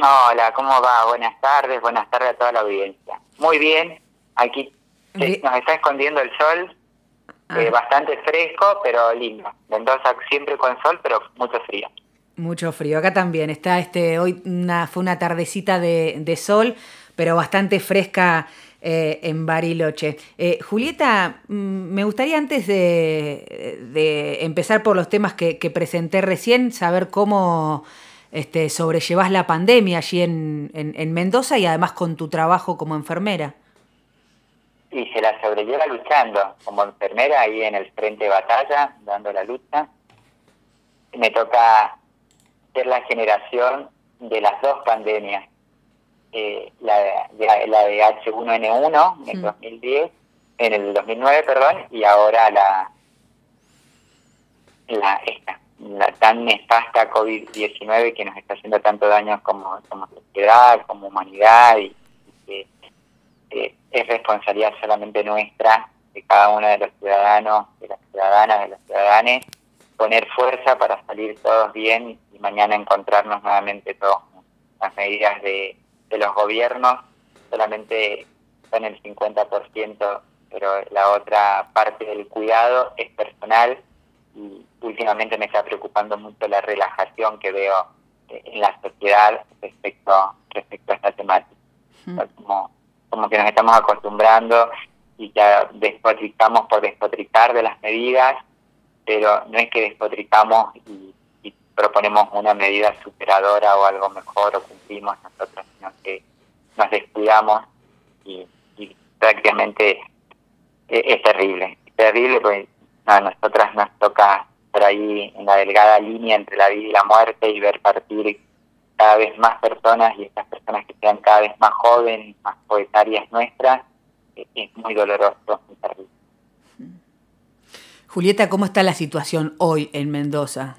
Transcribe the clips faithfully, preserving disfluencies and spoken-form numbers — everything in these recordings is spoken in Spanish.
Hola, ¿cómo va? Buenas tardes, buenas tardes a toda la audiencia. Muy bien, aquí eh, nos está escondiendo el sol, eh, bastante fresco, pero lindo. Mendoza siempre con sol, pero mucho frío. Mucho frío, acá también está este hoy una, fue una tardecita de, de sol, pero bastante fresca eh, en Bariloche. Eh, Julieta, me gustaría antes de, de empezar por los temas que, que presenté recién, saber cómo este, sobrellevás la pandemia allí en, en, en Mendoza y además con tu trabajo como enfermera. Y se la sobrelleva luchando como enfermera ahí en el frente de batalla, dando la lucha. Me toca ser la generación de las dos pandemias, eh, la, de, la de H uno N uno en el dos mil diez, en el dos mil nueve, perdón, y ahora la, la esta, la tan nefasta COVID diecinueve que nos está haciendo tanto daño como, como sociedad, como humanidad, y, y que eh, es responsabilidad solamente nuestra, de cada uno de los ciudadanos, de las ciudadanas, de los ciudadanos, poner fuerza para salir todos bien y mañana encontrarnos nuevamente todos. Las medidas de, de los gobiernos solamente son el cincuenta por ciento, pero la otra parte del cuidado es personal, y últimamente me está preocupando mucho la relajación que veo en la sociedad respecto, respecto a esta temática. Mm. Como, como que nos estamos acostumbrando y ya despotricamos por despotricar de las medidas, pero no es que despotricamos y, y proponemos una medida superadora o algo mejor o cumplimos nosotros, sino que nos descuidamos y, y prácticamente es, es terrible. Es terrible porque no, a nosotras nos toca por ahí en la delgada línea entre la vida y la muerte y ver partir cada vez más personas, y estas personas que sean cada vez más jóvenes, más poetarias nuestras, es, es muy doloroso, muy terrible. Julieta, ¿cómo está la situación hoy en Mendoza?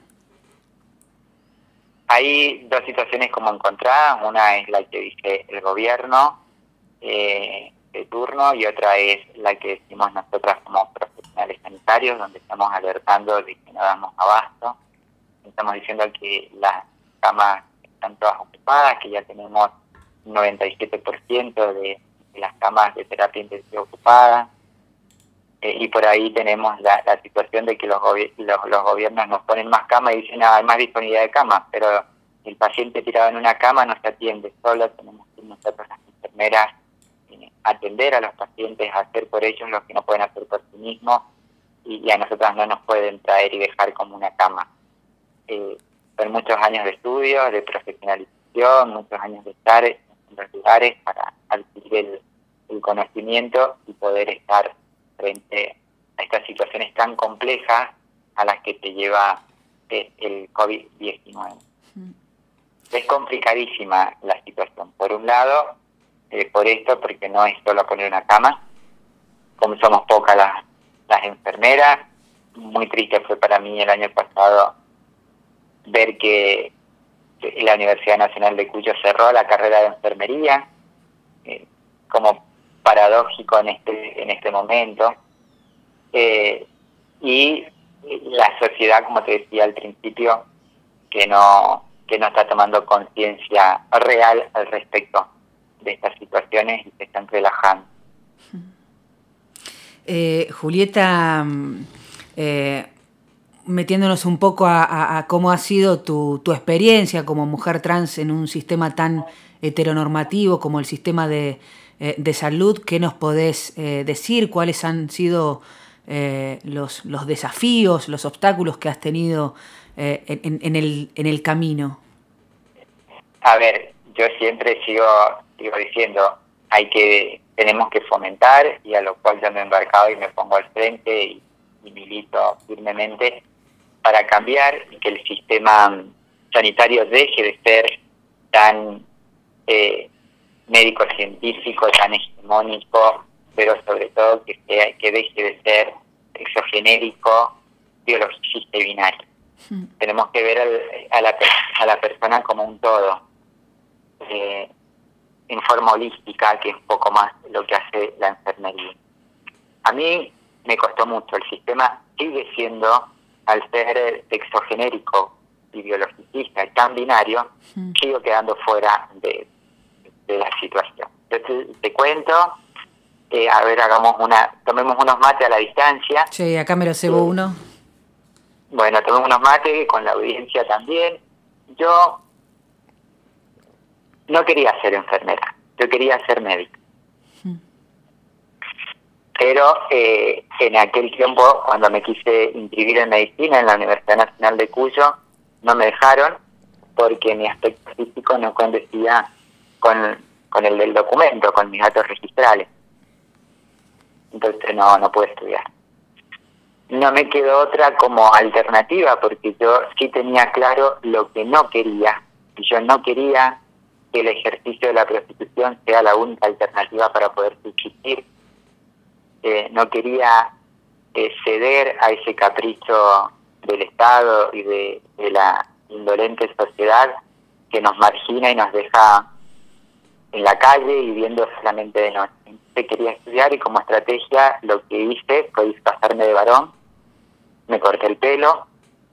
Hay dos situaciones como encontradas. Una es la que dice el gobierno eh, de turno, y otra es la que decimos nosotras como profesionales sanitarios, donde estamos alertando de que no damos abasto. Estamos diciendo que las camas están todas ocupadas, que ya tenemos un noventa y siete por ciento de, de las camas de terapia intensiva ocupadas. Eh, y por ahí tenemos la, la situación de que los, gobi- los, los gobiernos nos ponen más camas y dicen, ah, hay más disponibilidad de camas, pero el paciente tirado en una cama no se atiende solo, tenemos que nosotros las enfermeras eh, atender a los pacientes, hacer por ellos lo que no pueden hacer por sí mismos, y, y a nosotras no nos pueden traer y dejar como una cama. Eh, son muchos años de estudio, de profesionalización, muchos años de estar en los lugares para adquirir el, el conocimiento y poder estar frente a estas situaciones tan complejas a las que te lleva eh, el COVID diecinueve. Mm. Es complicadísima la situación. Por un lado, eh, por esto, porque no es solo poner una cama, como somos pocas las, las enfermeras. Muy triste fue para mí el año pasado ver que la Universidad Nacional de Cuyo cerró la carrera de enfermería, eh, como paradójico en este en este momento, eh, y la sociedad, como te decía al principio, que no que no está tomando conciencia real al respecto de estas situaciones y se están relajando. Eh, Julieta, eh, metiéndonos un poco a, a, a cómo ha sido tu, tu experiencia como mujer trans en un sistema tan heteronormativo como el sistema de de salud, ¿qué nos podés eh, decir? ¿Cuáles han sido eh, los, los desafíos, los obstáculos que has tenido eh, en, en, el, en el camino? A ver, yo siempre sigo, sigo diciendo, hay que tenemos que fomentar, y a lo cual yo me he embarcado y me pongo al frente y, y milito firmemente para cambiar y que el sistema sanitario deje de ser tan eh, médico científico, tan hegemónico, pero sobre todo que sea, que deje de ser exogenérico, biologicista y binario. Sí. Tenemos que ver al, a, la, a la persona como un todo, eh, en forma holística, que es un poco más lo que hace la enfermería. A mí me costó mucho, el sistema sigue siendo, al ser exogenérico, y biologicista y tan binario, mm. sigo quedando fuera de, de la situación. Yo te, te cuento, eh, a ver, hagamos una, tomemos unos mates a la distancia. Sí, acá me lo cebo eh, uno. Bueno, tomemos unos mates con la audiencia también. Yo no quería ser enfermera, yo quería ser médico. Mm. Pero eh, en aquel tiempo, cuando me quise inscribir en medicina en la Universidad Nacional de Cuyo, no me dejaron porque mi aspecto físico no coincidía con, con el del documento, con mis datos registrales. Entonces no, no pude estudiar. No me quedó otra como alternativa, porque yo sí tenía claro lo que no quería. Y yo no quería que el ejercicio de la prostitución sea la única alternativa para poder subsistir. Eh, no quería eh, ceder a ese capricho del Estado y de, de la indolente sociedad que nos margina y nos deja en la calle y viviendo solamente de noche. Entonces quería estudiar y como estrategia lo que hice fue disfrazarme de varón, me corté el pelo,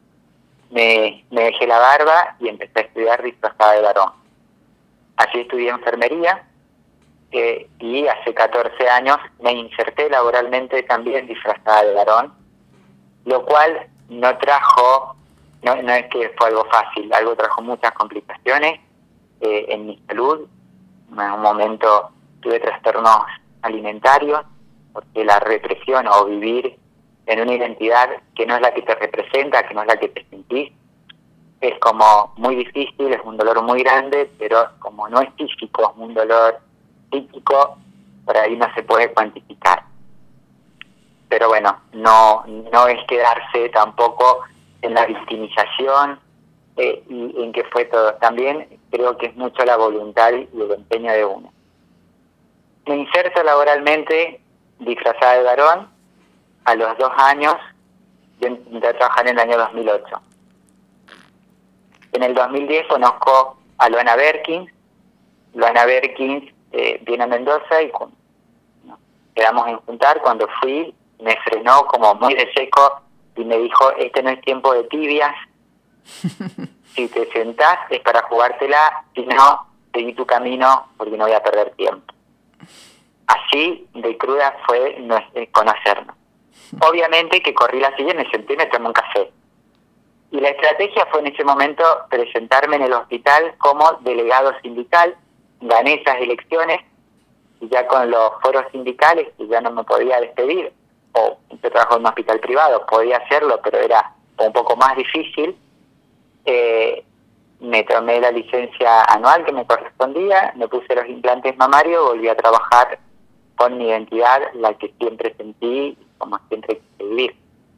me, me dejé la barba y empecé a estudiar disfrazada de varón. Así estudié enfermería eh, y hace catorce años me inserté laboralmente también disfrazada de varón, lo cual no trajo, no, no es que fue algo fácil, algo trajo muchas complicaciones eh, en mi salud. En un momento tuve trastornos alimentarios, porque la represión o vivir en una identidad que no es la que te representa, que no es la que te sentís, es como muy difícil, es un dolor muy grande, pero como no es físico, es un dolor psíquico, por ahí no se puede cuantificar. Pero bueno, no, no es quedarse tampoco en la victimización eh, y en que fue todo. También creo que es mucho la voluntad y el empeño de uno. Me inserto laboralmente disfrazada de varón. A los dos años yo entré a trabajar en el año dos mil ocho. En el dos mil diez conozco a Luana Berkins. Luana Berkins eh, viene a Mendoza y con, no, quedamos en juntar. Cuando fui me frenó como muy de seco y me dijo, este no es tiempo de tibias. Si te sentás es para jugártela, si no, seguí tu camino porque no voy a perder tiempo. Así de cruda fue no, eh, conocernos. Obviamente que corrí la silla, me senté y me tomé un café. Y la estrategia fue en ese momento presentarme en el hospital como delegado sindical. Gané esas elecciones y ya con los foros sindicales, que ya no me podía despedir, o yo trabajo en un hospital privado, podía hacerlo, pero era un poco más difícil. Eh, me tomé la licencia anual que me correspondía, me puse los implantes mamarios, volví a trabajar con mi identidad, la que siempre sentí, como siempre quise vivir.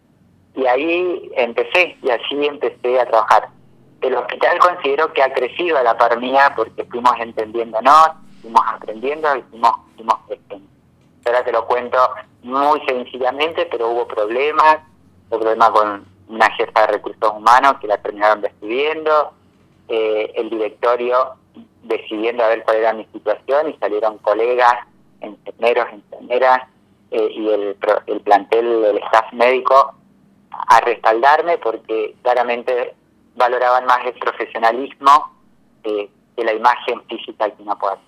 Y ahí empecé, y así empecé a trabajar. El hospital considero que ha crecido a la par mía porque fuimos entendiéndonos, fuimos aprendiendo y fuimos, fuimos creciendo. Ahora te lo cuento muy sencillamente, pero hubo problemas, hubo problemas con una jefa de recursos humanos que la terminaron despidiendo, eh, el directorio decidiendo a ver cuál era mi situación y salieron colegas, enfermeros, enfermeras eh, y el, el plantel del staff médico a respaldarme porque claramente valoraban más el profesionalismo eh, que la imagen física que uno puede hacer.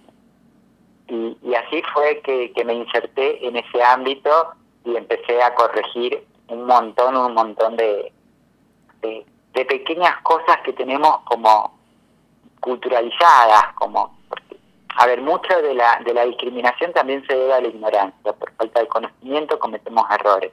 Y, y así fue que, que me inserté en ese ámbito y empecé a corregir un montón, un montón de, de, de pequeñas cosas que tenemos como culturalizadas, como porque, a ver, mucho de la, de la discriminación también se debe a la ignorancia, por falta de conocimiento cometemos errores.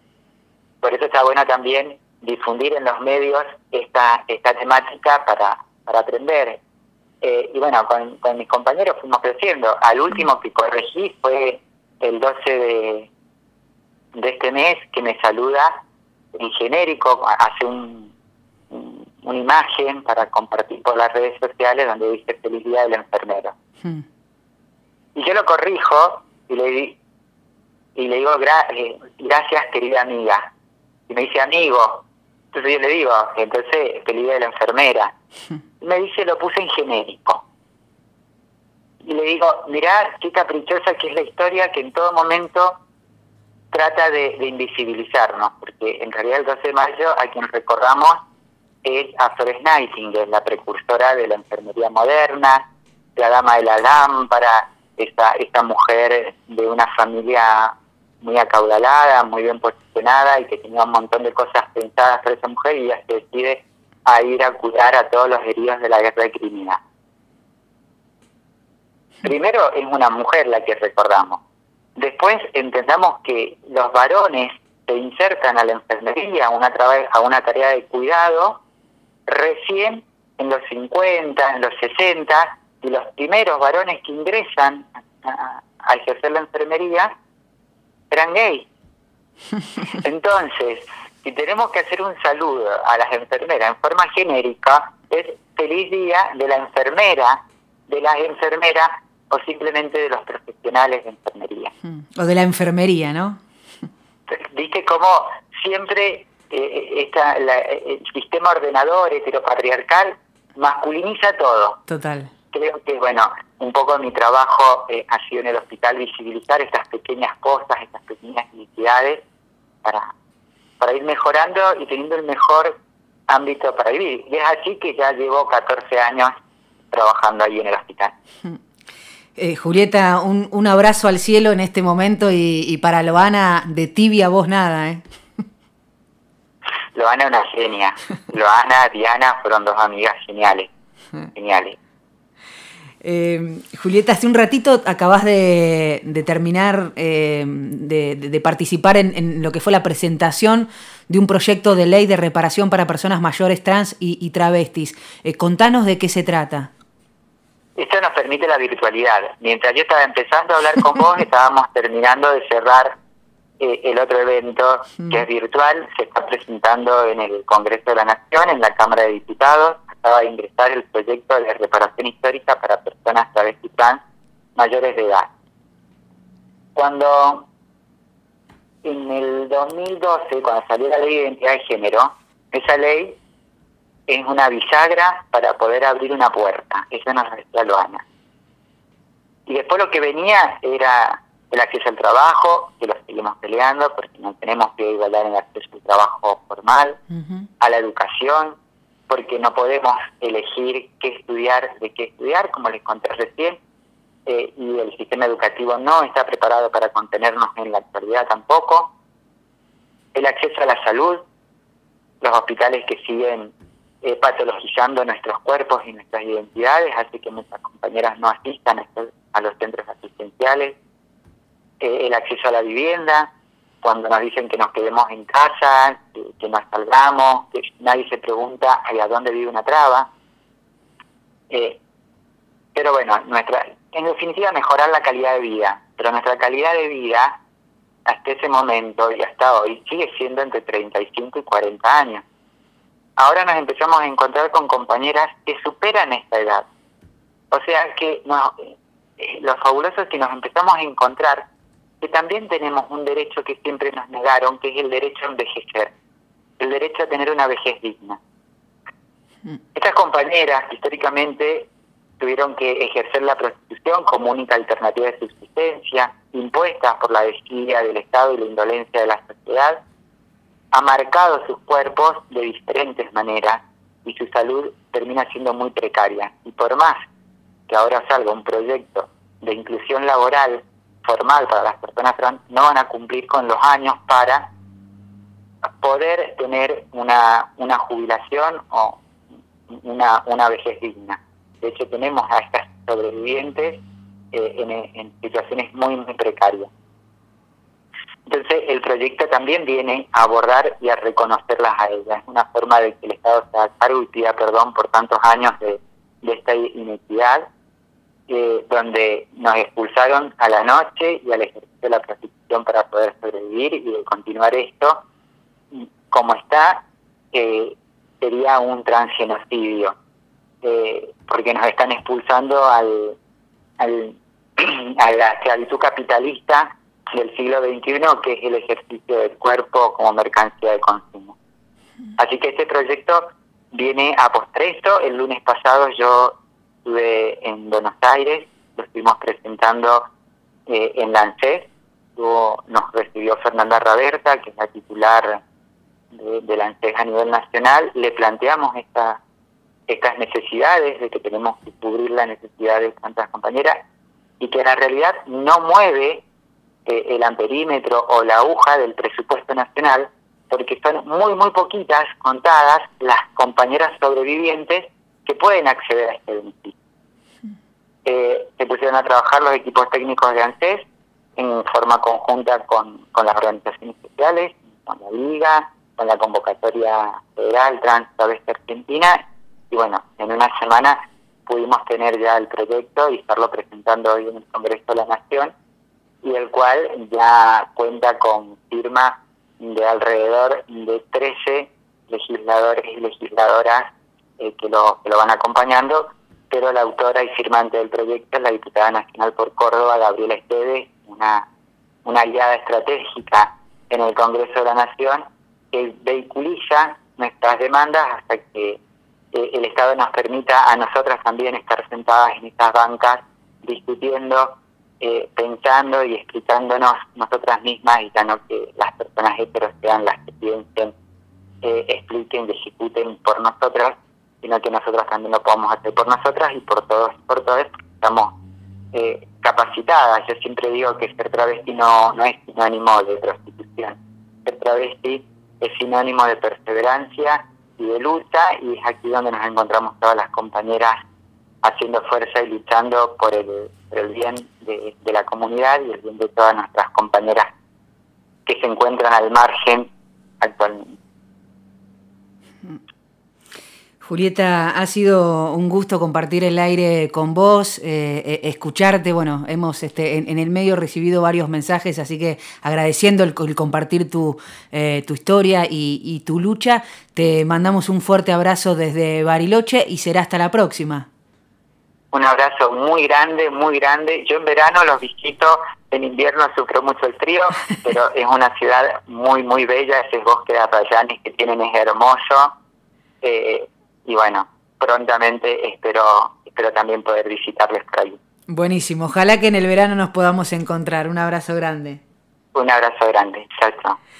Por eso está bueno también difundir en los medios esta, esta temática para, para aprender. Eh, y bueno, con, con mis compañeros fuimos creciendo. Al último que corregí fue el doce de, de este mes, que me saluda en genérico, hace un, un, una imagen para compartir por las redes sociales donde dice feliz día del enfermero. Hmm. Y yo lo corrijo y le, di, y le digo Gra- eh, gracias querida amiga. Y me dice amigo. Entonces yo le digo, entonces feliz día de la enfermera. Y me dice, lo puse en genérico. Y le digo, mirá qué caprichosa que es la historia, que en todo momento trata de, de invisibilizarnos, porque en realidad el doce de mayo a quien recordamos es a Florence Nightingale, la precursora de la enfermería moderna, la dama de la lámpara, esta, esta mujer de una familia muy acaudalada, muy bien posicionada y que tenía un montón de cosas pensadas para esa mujer, y ella se decide a ir a cuidar a todos los heridos de la guerra de Crimea. Primero es una mujer la que recordamos. Después entendamos que los varones se insertan a la enfermería, a una, a una tarea de cuidado, recién en los cincuenta, en los sesenta, y los primeros varones que ingresan a, a ejercer la enfermería eran gays. Entonces, si tenemos que hacer un saludo a las enfermeras en forma genérica, es feliz día de la enfermera, de las enfermeras o simplemente de los profesionales de enfermería. O de la enfermería, ¿no? Viste cómo siempre eh, esta, la, el sistema ordenador heteropatriarcal masculiniza todo. Total. Creo que, bueno, un poco mi trabajo eh, ha sido en el hospital visibilizar estas pequeñas cosas, estas pequeñas iniquidades para, para ir mejorando y teniendo el mejor ámbito para vivir. Y es así que ya llevo catorce años trabajando ahí en el hospital. Eh, Julieta, un, un abrazo al cielo en este momento y, y para Loana, de tibia voz nada, ¿eh? Loana es una genia. Loana, Diana fueron dos amigas geniales, geniales. Eh, Julieta, hace un ratito acabas de, de terminar eh, de, de participar en, en lo que fue la presentación de un proyecto de ley de reparación para personas mayores trans y, y travestis. Eh, contanos de qué se trata. Esto nos permite la virtualidad. Mientras yo estaba empezando a hablar con vos, estábamos terminando de cerrar eh, el otro evento que es virtual. Se está presentando en el Congreso de la Nación, en la Cámara de Diputados. Acaba de ingresar el proyecto de reparación histórica para personas travestis trans mayores de edad. Cuando en el dos mil doce, cuando salió la Ley de Identidad de Género, esa ley es una bisagra para poder abrir una puerta. Eso nos decía Loana. Y después lo que venía era el acceso al trabajo, que lo seguimos peleando porque no tenemos que igualdad en el acceso al trabajo formal, uh-huh. a la educación, porque no podemos elegir qué estudiar, de qué estudiar, como les conté recién, eh, y el sistema educativo no está preparado para contenernos en la actualidad tampoco. El acceso a la salud, los hospitales que siguen eh, patologizando nuestros cuerpos y nuestras identidades, hace que nuestras compañeras no asistan a, estos, a los centros asistenciales. Eh, el acceso a la vivienda, cuando nos dicen que nos quedemos en casa, que, que no salgamos, que nadie se pregunta a dónde vive una traba. Eh, pero bueno, nuestra, en definitiva mejorar la calidad de vida, pero nuestra calidad de vida hasta ese momento y hasta hoy sigue siendo entre treinta y cinco y cuarenta años. Ahora nos empezamos a encontrar con compañeras que superan esta edad. O sea que no, eh, lo fabuloso es que nos empezamos a encontrar que también tenemos un derecho que siempre nos negaron, que es el derecho a envejecer, el derecho a tener una vejez digna. Estas compañeras históricamente tuvieron que ejercer la prostitución como única alternativa de subsistencia, impuestas por la desidia del Estado y la indolencia de la sociedad, ha marcado sus cuerpos de diferentes maneras y su salud termina siendo muy precaria. Y por más que ahora salga un proyecto de inclusión laboral formal para las personas trans, no van a cumplir con los años para poder tener una, una jubilación o una, una vejez digna. De hecho, tenemos a estas sobrevivientes eh, en, en situaciones muy, muy precarias. Entonces, el proyecto también viene a abordar y a reconocerlas a ellas. Es una forma de que el Estado se haga cargo y pida perdón por tantos años de, de esta inequidad, eh, donde nos expulsaron a la noche y al ejercicio de la prostitución para poder sobrevivir, y de continuar esto como está, eh, sería un transgenocidio, eh, porque nos están expulsando al, al a la esclavitud capitalista del siglo veintiuno, que es el ejercicio del cuerpo como mercancía de consumo. Así que este proyecto viene a postresto. El lunes pasado yo estuve en Buenos Aires, lo estuvimos presentando eh, en la ANSES. Luego nos recibió Fernanda Raberta, que es la titular de, de la ANSES a nivel nacional, le planteamos esta, estas necesidades, de que tenemos que cubrir la necesidad de tantas compañeras, y que en la realidad no mueve eh, el amperímetro o la aguja del presupuesto nacional, porque son muy, muy poquitas, contadas, las compañeras sobrevivientes que pueden acceder a este beneficio. Eh, se pusieron a trabajar los equipos técnicos de ANSES en forma conjunta con, con las organizaciones sociales, con la Liga, con la convocatoria federal Trans Travesti Argentina, y bueno, en una semana pudimos tener ya el proyecto y estarlo presentando hoy en el Congreso de la Nación, y el cual ya cuenta con firma de alrededor de trece legisladores y legisladoras eh, que, lo, que lo van acompañando, pero la autora y firmante del proyecto es la diputada nacional por Córdoba, Gabriela Esteves, una, una aliada estratégica en el Congreso de la Nación, que vehiculiza nuestras demandas hasta que eh, el Estado nos permita a nosotras también estar sentadas en estas bancas discutiendo, eh, pensando y explicándonos nosotras mismas, y ya no que las personas heteros sean las que piensen, eh, expliquen y ejecuten por nosotras, sino que nosotros también lo podamos hacer por nosotras y por todos y por todas, porque estamos eh, capacitadas. Yo siempre digo que ser travesti no, no es sinónimo de prostitución. Ser travesti es sinónimo de perseverancia y de lucha, y es aquí donde nos encontramos todas las compañeras haciendo fuerza y luchando por el, por el bien de, de la comunidad y el bien de todas nuestras compañeras que se encuentran al margen actualmente. Julieta, ha sido un gusto compartir el aire con vos, eh, escucharte. Bueno, hemos este, en, en el medio recibido varios mensajes, así que agradeciendo el, el compartir tu, eh, tu historia y, y tu lucha, te mandamos un fuerte abrazo desde Bariloche y será hasta la próxima. Un abrazo muy grande, muy grande. Yo en verano los visito, en invierno sufro mucho el frío, pero es una ciudad muy, muy bella. Ese bosque de arrayanes que tienen es hermoso. Eh, y bueno, prontamente espero, espero también poder visitarles por ahí. Buenísimo. Ojalá que en el verano nos podamos encontrar. Un abrazo grande. Un abrazo grande. Chao, chao.